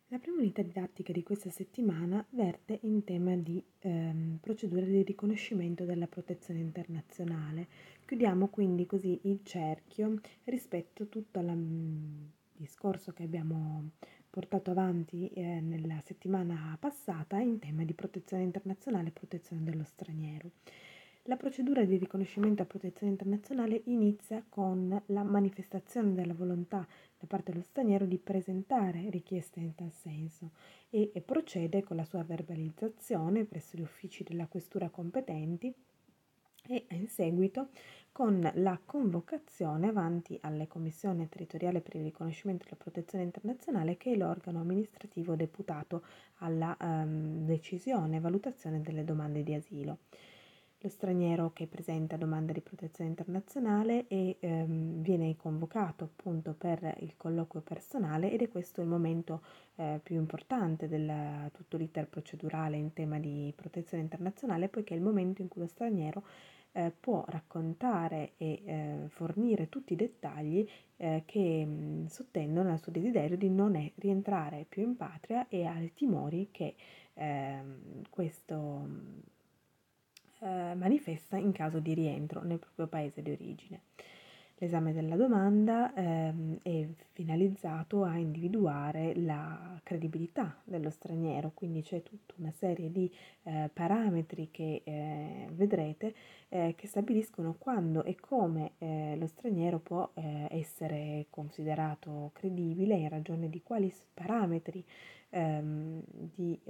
La prima unità didattica di questa settimana verte in tema di procedure di riconoscimento della protezione internazionale. Chiudiamo quindi così il cerchio rispetto a tutto il discorso che abbiamo portato avanti nella settimana passata in tema di protezione internazionale e protezione dello straniero. La procedura di riconoscimento a protezione internazionale inizia con la manifestazione della volontà da parte dello straniero di presentare richieste in tal senso e procede con la sua verbalizzazione presso gli uffici della questura competenti e in seguito con la convocazione avanti alle Commissione territoriale per il riconoscimento della protezione internazionale, che è l'organo amministrativo deputato alla decisione e valutazione delle domande di asilo. Lo straniero che presenta domanda di protezione internazionale viene convocato appunto per il colloquio personale, ed è questo il momento più importante del tutto l'iter procedurale in tema di protezione internazionale, poiché è il momento in cui lo straniero può raccontare e fornire tutti i dettagli che sottendono al suo desiderio di non rientrare più in patria e ai timori che questo manifesta in caso di rientro nel proprio paese di origine. L'esame della domanda è finalizzato a individuare la credibilità dello straniero, quindi c'è tutta una serie di parametri che vedrete che stabiliscono quando e come lo straniero può essere considerato credibile, in ragione di quali parametri di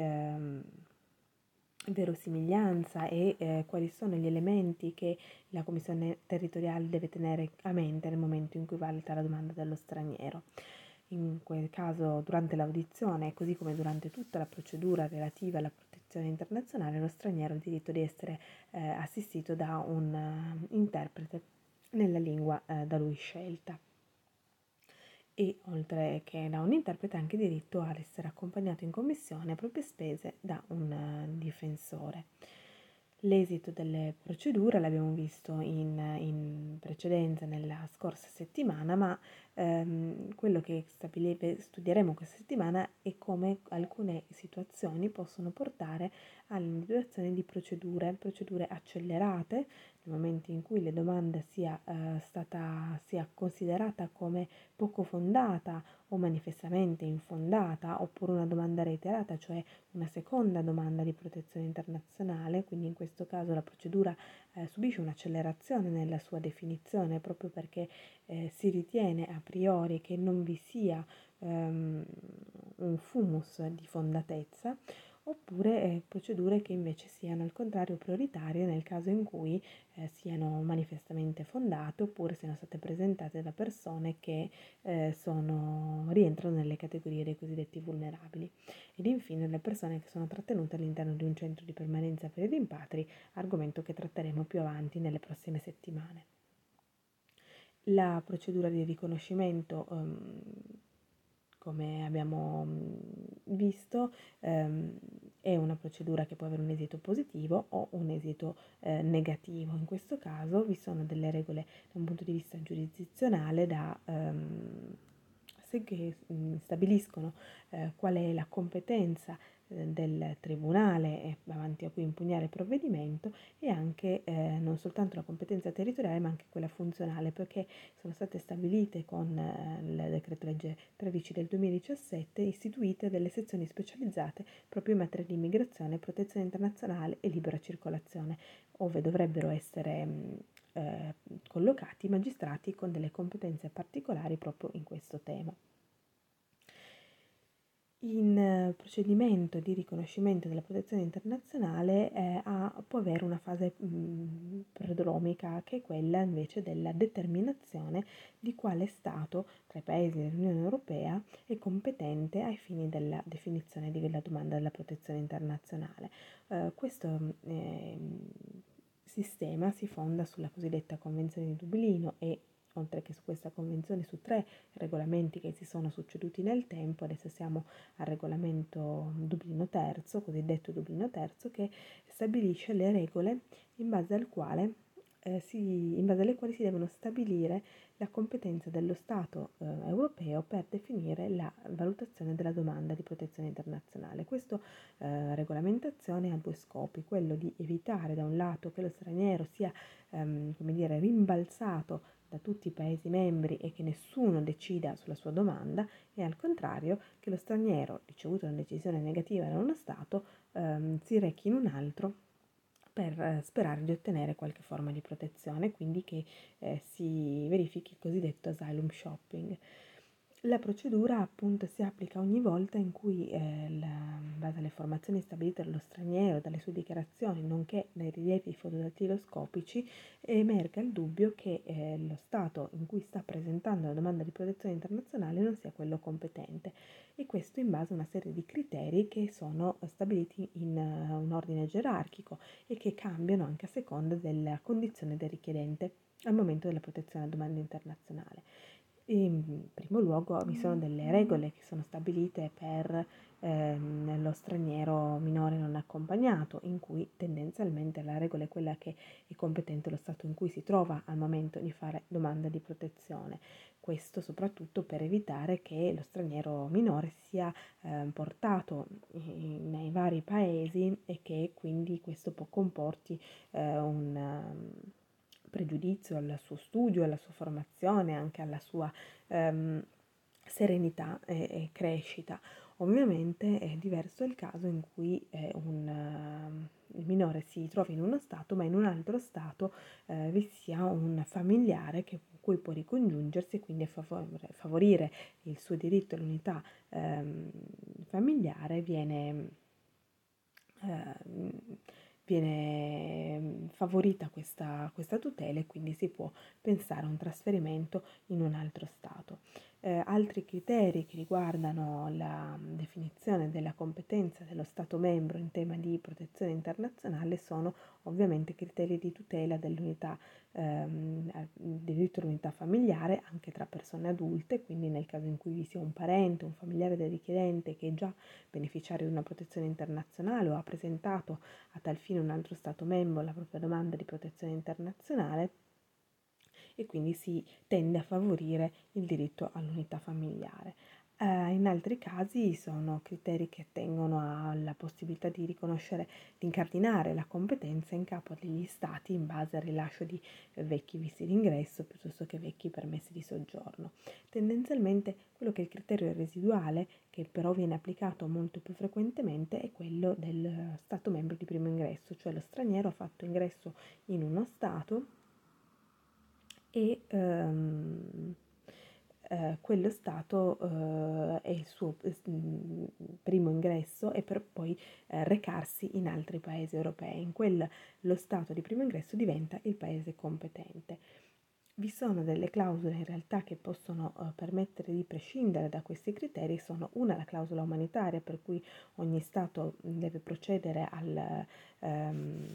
verosimiglianza e quali sono gli elementi che la Commissione territoriale deve tenere a mente nel momento in cui valuta la domanda dello straniero. In quel caso, durante l'audizione, così come durante tutta la procedura relativa alla protezione internazionale, lo straniero ha il diritto di essere assistito da un interprete nella lingua da lui scelta, e oltre che da un interprete ha anche diritto ad essere accompagnato in commissione a proprie spese da un difensore. L'esito delle procedure l'abbiamo visto in precedenza nella scorsa settimana, ma quello che studieremo questa settimana è come alcune situazioni possono portare all'individuazione di procedure accelerate nel momento in cui la domanda sia considerata come poco fondata o manifestamente infondata, oppure una domanda reiterata, cioè una seconda domanda di protezione internazionale. Quindi in questo caso la procedura subisce un'accelerazione nella sua definizione, proprio perché si ritiene a priori che non vi sia un fumus di fondatezza, oppure procedure che invece siano al contrario prioritarie nel caso in cui siano manifestamente fondate, oppure siano state presentate da persone che rientrano nelle categorie dei cosiddetti vulnerabili. Ed infine le persone che sono trattenute all'interno di un centro di permanenza per i rimpatri, argomento che tratteremo più avanti nelle prossime settimane. La procedura di riconoscimento, come abbiamo visto, è una procedura che può avere un esito positivo o un esito negativo. In questo caso vi sono delle regole da un punto di vista giurisdizionale che stabiliscono qual è la competenza del tribunale avanti a cui impugnare il provvedimento, e anche non soltanto la competenza territoriale ma anche quella funzionale, perché sono state stabilite con il decreto legge 13 del 2017 istituite delle sezioni specializzate proprio in materia di immigrazione, protezione internazionale e libera circolazione, ove dovrebbero essere collocati magistrati con delle competenze particolari proprio in questo tema. Il procedimento di riconoscimento della protezione internazionale può avere una fase prodromica, che è quella invece della determinazione di quale Stato tra i paesi dell'Unione Europea è competente ai fini della definizione della domanda della protezione internazionale. Questo sistema si fonda sulla cosiddetta Convenzione di Dublino e, oltre che su questa convenzione, su 3 regolamenti che si sono succeduti nel tempo. Adesso siamo al regolamento Dublino terzo, cosiddetto Dublino terzo, che stabilisce le regole in base al quale in base alle quali si devono stabilire la competenza dello Stato europeo per definire la valutazione della domanda di protezione internazionale. Questa regolamentazione ha due scopi: quello di evitare da un lato che lo straniero sia rimbalzato da tutti i Paesi membri e che nessuno decida sulla sua domanda, e al contrario che lo straniero, ricevuto una decisione negativa da uno Stato, si rechi in un altro per sperare di ottenere qualche forma di protezione, quindi che si verifichi il cosiddetto asylum shopping. La procedura appunto si applica ogni volta in cui, in base alle informazioni stabilite dallo straniero, dalle sue dichiarazioni, nonché dai rilievi fotodattiloscopici, emerga il dubbio che lo Stato in cui sta presentando la domanda di protezione internazionale non sia quello competente, e questo in base a una serie di criteri che sono stabiliti in un ordine gerarchico e che cambiano anche a seconda della condizione del richiedente al momento della protezione alla domanda internazionale. In primo luogo vi sono delle regole che sono stabilite per lo straniero minore non accompagnato, in cui tendenzialmente la regola è quella che è competente lo Stato in cui si trova al momento di fare domanda di protezione. Questo soprattutto per evitare che lo straniero minore sia portato nei vari paesi e che quindi questo comporti un pregiudizio al suo studio, alla sua formazione, anche alla sua ehm, serenità e crescita. Ovviamente è diverso il caso in cui il minore si trova in uno stato, ma in un altro stato vi sia un familiare con cui può ricongiungersi e quindi favorire il suo diritto all'unità familiare eh, viene favorita questa tutela, e quindi si può pensare a un trasferimento in un altro Stato. Altri criteri che riguardano la definizione della competenza dello Stato membro in tema di protezione internazionale sono ovviamente criteri di tutela dell'unità, del diritto all'unità familiare anche tra persone adulte, quindi nel caso in cui vi sia un parente, un familiare del richiedente che è già beneficiario di una protezione internazionale o ha presentato a tal fine un altro Stato membro la propria domanda di protezione internazionale, e quindi si tende a favorire il diritto all'unità familiare. In altri casi sono criteri che attengono alla possibilità di riconoscere, di incardinare la competenza in capo degli Stati in base al rilascio di vecchi visti d'ingresso piuttosto che vecchi permessi di soggiorno. Tendenzialmente quello che è il criterio residuale, che però viene applicato molto più frequentemente, è quello del Stato membro di primo ingresso, cioè lo straniero ha fatto ingresso in uno Stato e quello Stato è il suo primo ingresso, e per poi recarsi in altri paesi europei. In quello lo Stato di primo ingresso diventa il paese competente. Vi sono delle clausole in realtà che possono permettere di prescindere da questi criteri. Sono una, la clausola umanitaria, per cui ogni Stato deve procedere ehm,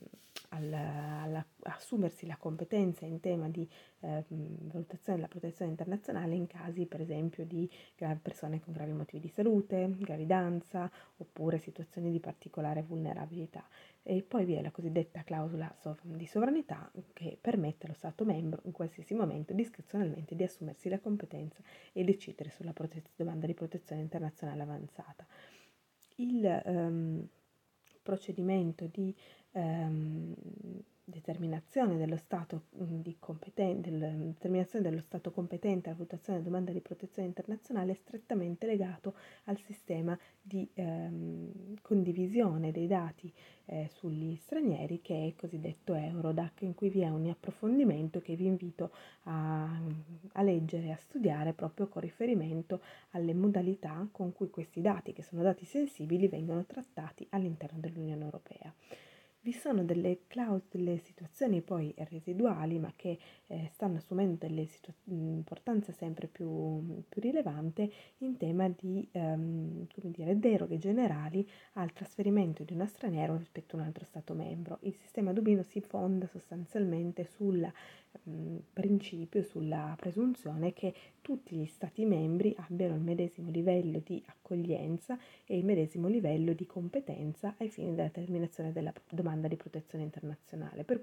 assumersi la competenza in tema di valutazione della protezione internazionale in casi per esempio di persone con gravi motivi di salute, gravidanza oppure situazioni di particolare vulnerabilità. E poi vi è la cosiddetta clausola di sovranità, che permette allo Stato membro in qualsiasi momento discrezionalmente di assumersi la competenza e decidere sulla domanda di protezione internazionale avanzata. Il procedimento di ehm, determinazione dello Stato determinazione dello Stato competente alla valutazione della domanda di protezione internazionale è strettamente legato al sistema di condivisione dei dati sugli stranieri, che è il cosiddetto Eurodac, in cui vi è un approfondimento che vi invito a leggere e a studiare proprio con riferimento alle modalità con cui questi dati, che sono dati sensibili, vengono trattati all'interno dell'Unione Europea. Vi sono delle situazioni poi residuali, ma che stanno assumendo importanza sempre più rilevante in tema di deroghe generali al trasferimento di uno straniero rispetto a un altro Stato membro. Il sistema Dublino si fonda sostanzialmente sul principio, sulla presunzione che tutti gli Stati membri abbiano il medesimo livello di accoglienza e il medesimo livello di competenza ai fini della determinazione della domanda di protezione internazionale, per cui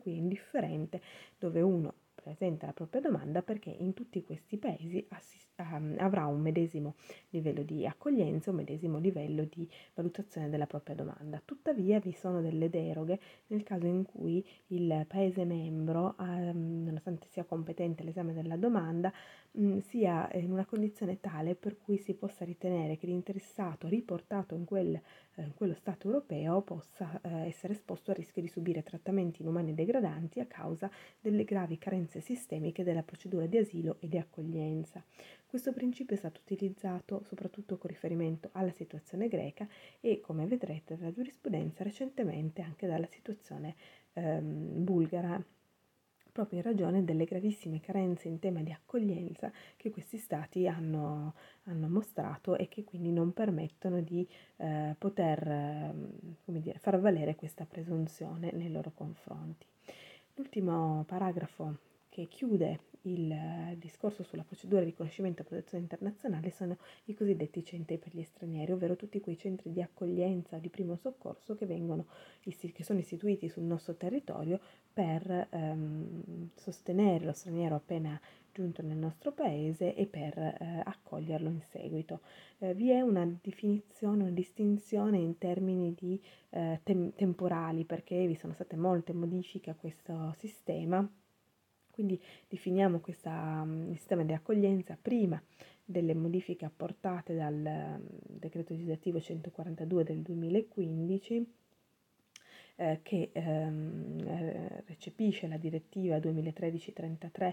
cui è indifferente dove uno presenta la propria domanda, perché in tutti questi paesi avrà un medesimo livello di accoglienza, un medesimo livello di valutazione della propria domanda. Tuttavia vi sono delle deroghe nel caso in cui il Paese membro, nonostante sia competente all'esame della domanda, sia in una condizione tale per cui si possa ritenere che l'interessato riportato in quello Stato europeo possa essere esposto al rischio di subire trattamenti inumani e degradanti a causa delle gravi carenze sistemiche della procedura di asilo e di accoglienza. Questo principio è stato utilizzato soprattutto con riferimento alla situazione greca e, come vedrete dalla giurisprudenza, recentemente anche dalla situazione bulgara, proprio in ragione delle gravissime carenze in tema di accoglienza che questi stati hanno mostrato e che quindi non permettono di poter far valere questa presunzione nei loro confronti. L'ultimo paragrafo che chiude il discorso sulla procedura di riconoscimento e protezione internazionale sono i cosiddetti centri per gli stranieri, ovvero tutti quei centri di accoglienza di primo soccorso che sono istituiti sul nostro territorio per sostenere lo straniero appena giunto nel nostro paese e per accoglierlo in seguito. Vi è una definizione, una distinzione in termini di temporali, perché vi sono state molte modifiche a questo sistema. Quindi definiamo questo sistema di accoglienza prima delle modifiche apportate dal decreto legislativo 142 del 2015, che recepisce la direttiva 2013-33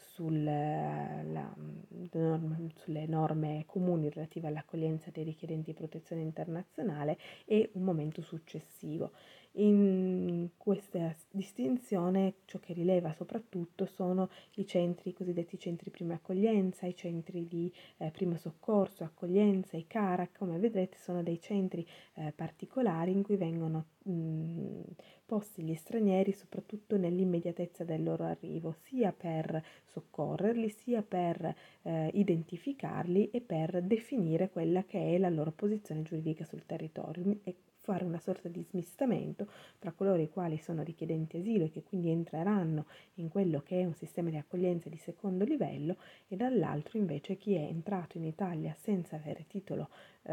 sulle norme comuni relative all'accoglienza dei richiedenti protezione internazionale, e un momento successivo. In questa distinzione ciò che rileva soprattutto sono i cosiddetti centri prima accoglienza, i centri di primo soccorso, accoglienza, i CARAC. Come vedrete sono dei centri particolari in cui vengono posti gli stranieri soprattutto nell'immediatezza del loro arrivo, sia per soccorrerli, sia per identificarli e per definire quella che è la loro posizione giuridica sul territorio e fare una sorta di smistamento tra coloro i quali sono richiedenti asilo e che quindi entreranno in quello che è un sistema di accoglienza di secondo livello, e dall'altro invece chi è entrato in Italia senza avere titolo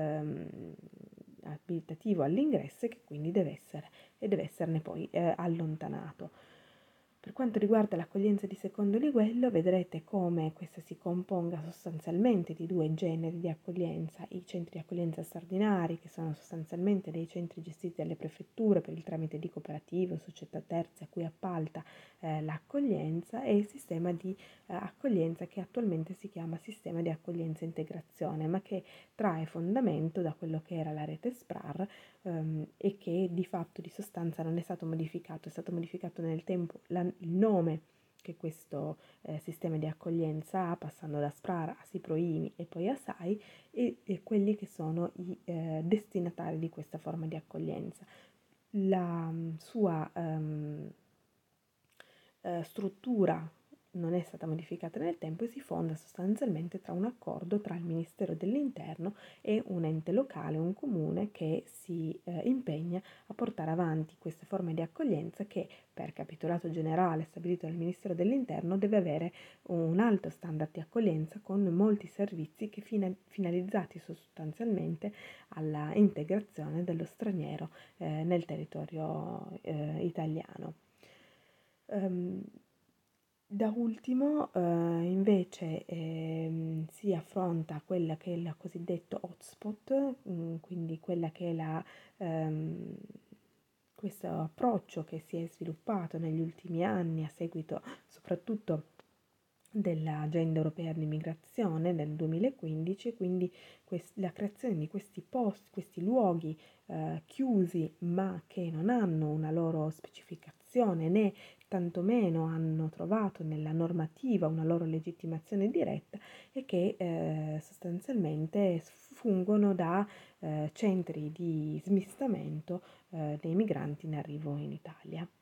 abilitativo all'ingresso e che quindi deve esserne poi allontanato. Per quanto riguarda l'accoglienza di secondo livello, vedrete come questa si componga sostanzialmente di due generi di accoglienza: i centri di accoglienza straordinari, che sono sostanzialmente dei centri gestiti dalle prefetture per il tramite di cooperative o società terze a cui appalta l'accoglienza, e il sistema di accoglienza che attualmente si chiama sistema di accoglienza e integrazione, ma che trae fondamento da quello che era la rete SPRAR, e che di fatto, di sostanza, non è stato modificato. È stato modificato nel tempo il nome che questo sistema di accoglienza ha, passando da SPRAR a SIPRO-IMI e poi a SAI, e quelli che sono i destinatari di questa forma di accoglienza. La sua struttura non è stata modificata nel tempo e si fonda sostanzialmente tra un accordo tra il Ministero dell'Interno e un ente locale, un comune, che si impegna a portare avanti queste forme di accoglienza che, per capitolato generale stabilito dal Ministero dell'Interno, deve avere un alto standard di accoglienza con molti servizi che finalizzati sostanzialmente alla integrazione dello straniero nel territorio italiano. Da ultimo, invece, si affronta quella che è il cosiddetto hotspot, quindi quella che è questo approccio che si è sviluppato negli ultimi anni a seguito soprattutto dell'Agenda Europea dell'Immigrazione del 2015, quindi la creazione di questi luoghi chiusi, ma che non hanno una loro specificazione né tantomeno hanno trovato nella normativa una loro legittimazione diretta, e che sostanzialmente fungono da centri di smistamento dei migranti in arrivo in Italia.